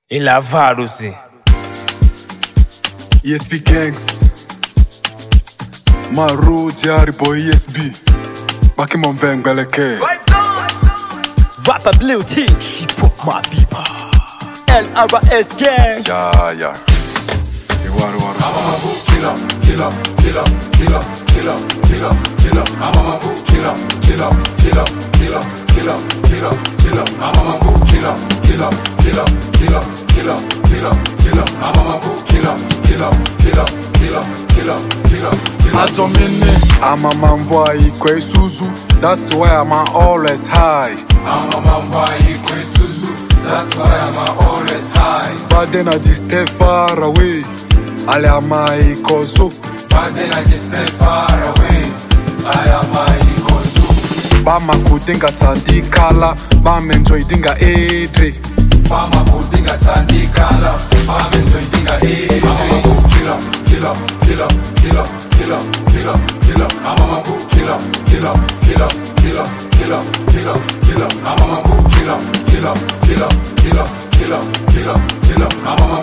em lavaram-se. ESP Gangs Maru Diary Boy ESB Bakimon Veng Beleke Rapper Blue T, hip hop my people. LRS Gang. Yeah. Iwaru. Killer. I'm a man who killer. I'm a man who killer. I'm a man who killer. Atomini, I'm a man boy Ikwe Suzu. That's why I'm always high. I'm a man why Ikwe Suzu. That's why I'm always high. But then I just stay far away. I am my Ikosu. But then I just stay far away. I am my Ikosu. Bama kudinga tandikala, bama enjoy dinga edre. Bama kudinga tandikala, bama enjoy dinga edre. I'm a killer. I'm a man who killer. I'm a man who killer. I'm a man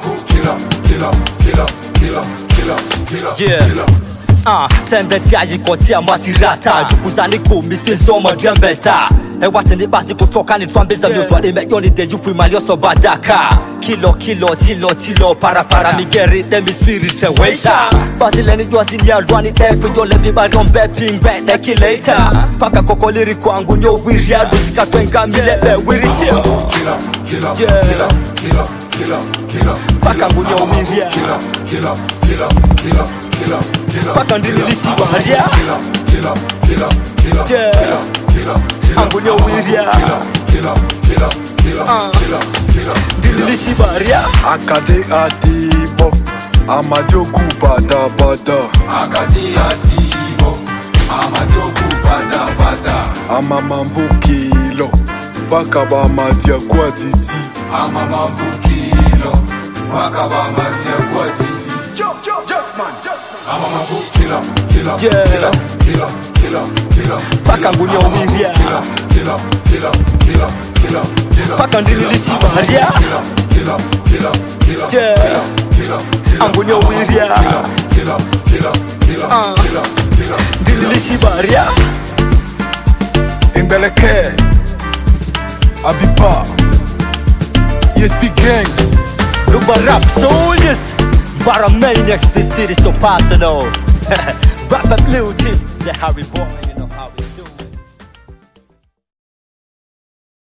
who killer. Sende tiaji kotia masirata Jufuzani kumisi soma gambeta Wasini basi kutoka ni twambeza Mioswa ni meyoni de jufu imalioso badaka Kilo para migeri de misiri te waita Basi leni juazini ya lwani teku Jole biba rombe pingbe de kileta Paka koko liri kwangu nyo wiria Dusika kwenga milebe wiri chill Paka ngu nyo wiria Paka ndini lisi waharia Angu nyo wiria Ndini lisi waharia Akade adibo Amajoku bada Akade adibo Amajoku bada Ama mambu kilo Baka ba madia kwa titi Ama mambu kilo Baka ba madia kwa titi Just man I'm a man who killer. Paka ngu nyo wiria Paka ndini lisi waharia Angu nyo wiria Ndini lisi waharia Imbeleke Abipa ESP Gangs Lumba rap soldiers Paramaniacs, this city so personal. Rapper Blue T, the Harry Boy.